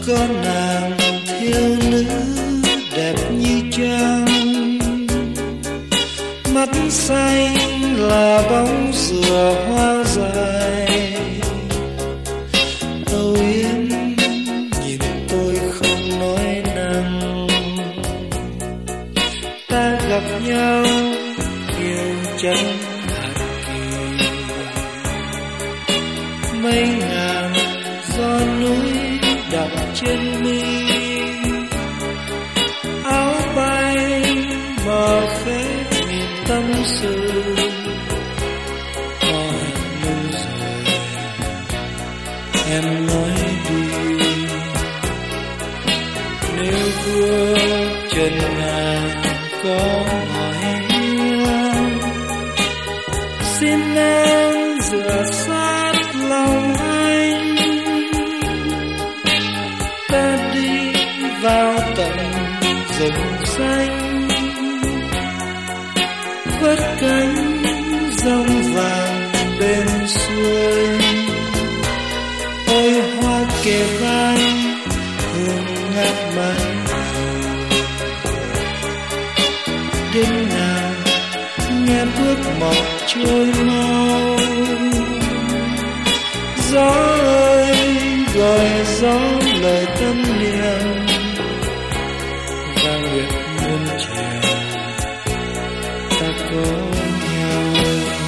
có nàng thiếu nữ đẹp như trăng, mắt xanh là bóng dừa hoa dài. Âu Yếm nhìn tôi không nói năng, ta gặp nhau yêu chân hạt kỳ. Mấy ngàn gió núi đập trên mi, áo bay mờ phết miền tâm sự. Hỏi lâu rồi em nói đi, nếu bước chân nàng có hỏi em, xin em dựa sát lòng anh. Ta đi vào tận rừng xanh, vớt cánh rong vàng bên xuôi. Ôi hoa kề vai hương ngát mãi, đêm nào nghe bước mọc trôi mau. Gió ơi gọi gió lời tâm niệm, và nguyện muôn chiều ta có nhau.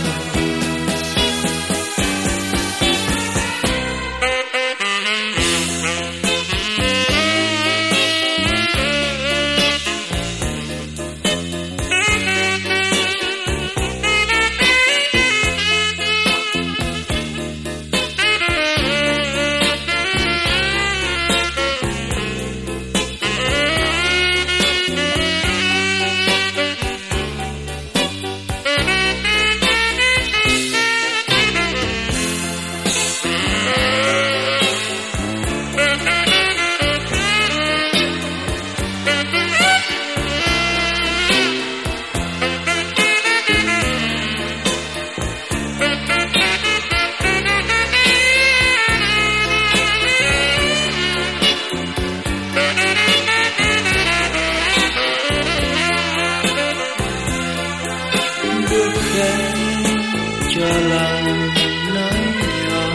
Cho lòng nói nhỏ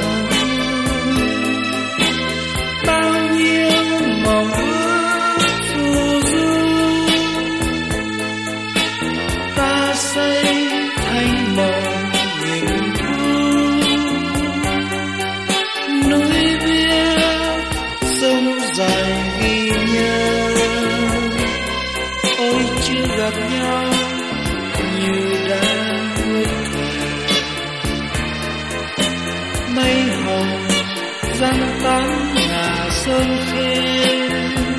bao nhiêu mong ước phù du, ta xây thành mộng nghìn thu. Núi biếc sông dài ghi nhớ, ôi chưa gặp nhau như đã mây hồng răng tán ngả sơn khê.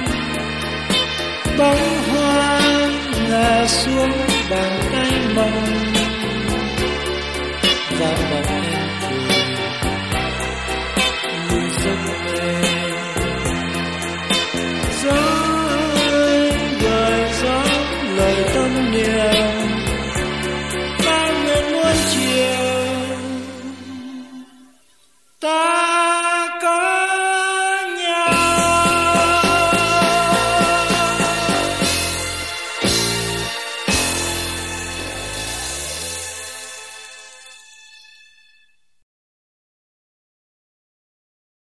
Bóng hoa ngả xuống bàn tay mộng, và bóng em cười như giấc